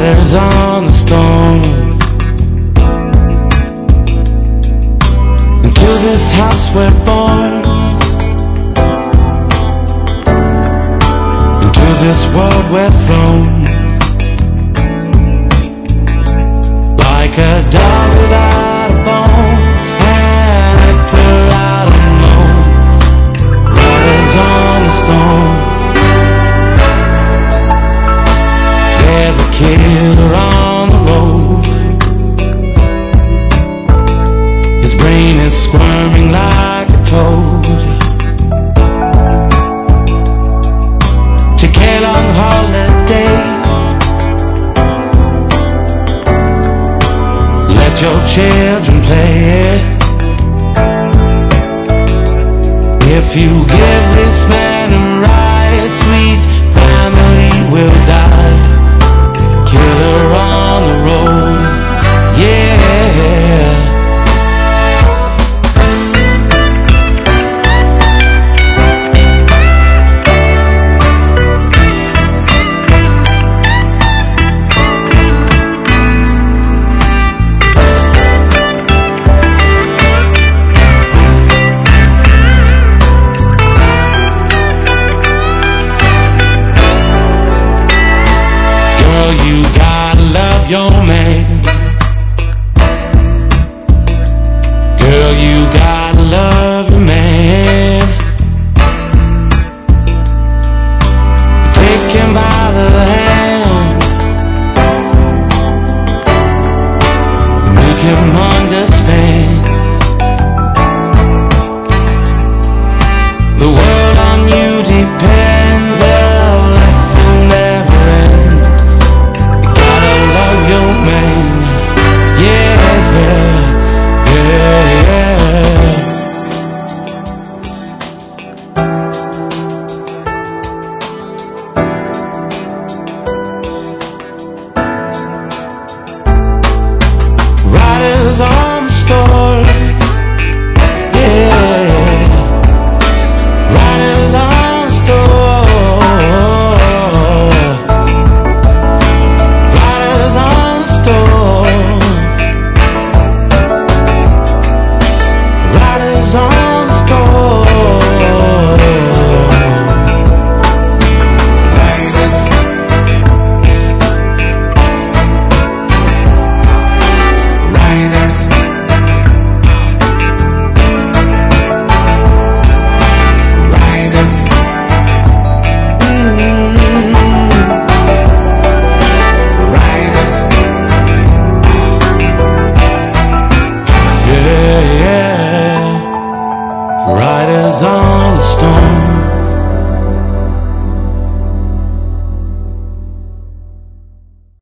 Riders on the storm. Into this house we're born, into this world we're thrown. Like a dog without a bone, an actor out alone. Riders on the storm. There's a killer on the road. His brain is squirming like a toad. Take a long holiday. Let your children play. If you give this man a ride, sweet family will die. Killer on the road, yeah. You gotta love your man. Girl, you gotta love your man. Take him by the hand, make him understand. The world on you depends, their life will never end. Your man, yeah, yeah, yeah, yeah. Riders on the storm, yeah. Riders on the storm. Riders on